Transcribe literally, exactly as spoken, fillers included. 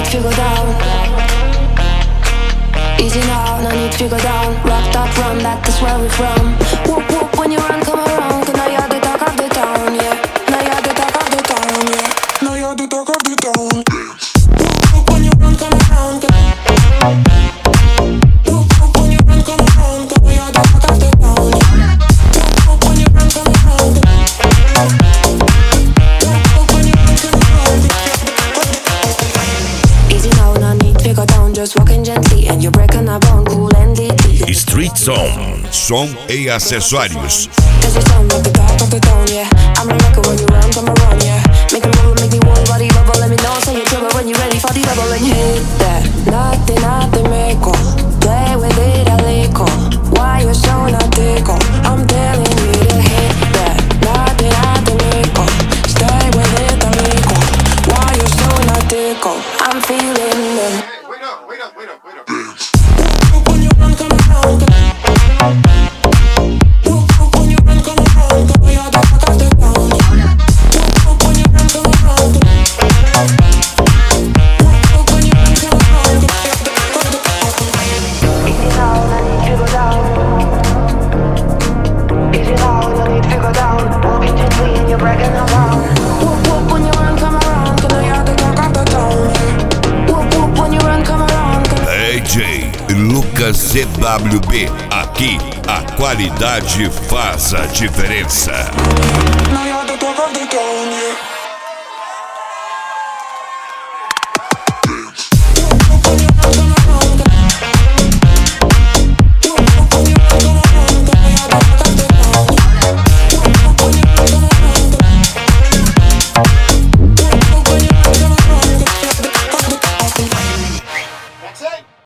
need to go down. Easy now, no need to go down. Rock that run, that's where we from. Whoop whoop when you run, come around. Cause now you're the talk of the town, yeah. Now you're the talk of the town, yeah. Now you're the talk of the town. Whoop whoop when you run, come around. Whoop whoop when you run, come around. Cause now you're the talk of the town, yeah. Whoop whoop when you run, come around. Whoop whoop when you run, come around. Easy now, no need to go down. Just walking gently and you're breaking a bone, cool and deeply. Street Zone, som e acessórios. Cause you sound like the talk of the town, yeah. I'm a rocker when you run, come around, yeah. Make me move, make me warm, body bubble. Let me know, say you're trouble when you're ready for the double. And you hit that, nothing, nothing, make play with it a little. Why you so not tickle? I'm telling you to hit that, nothing, nothing, make stay with it a little. Why you so not tickle? I'm feeling them. Wait up, wait up, wait up, wait up. When you run, come around. When you run, come around. Come you're the talk of the town. When you run, come around. When you run, come around. Easy now, no need to go down. Easy now, no need to go down. Walking gently and you're breaking around. Whoop whoop when you run, come around. Cause now you're the talk of the town. Whoop whoop when you run, come around. D J Lucas C W B, aqui a qualidade faz a diferença.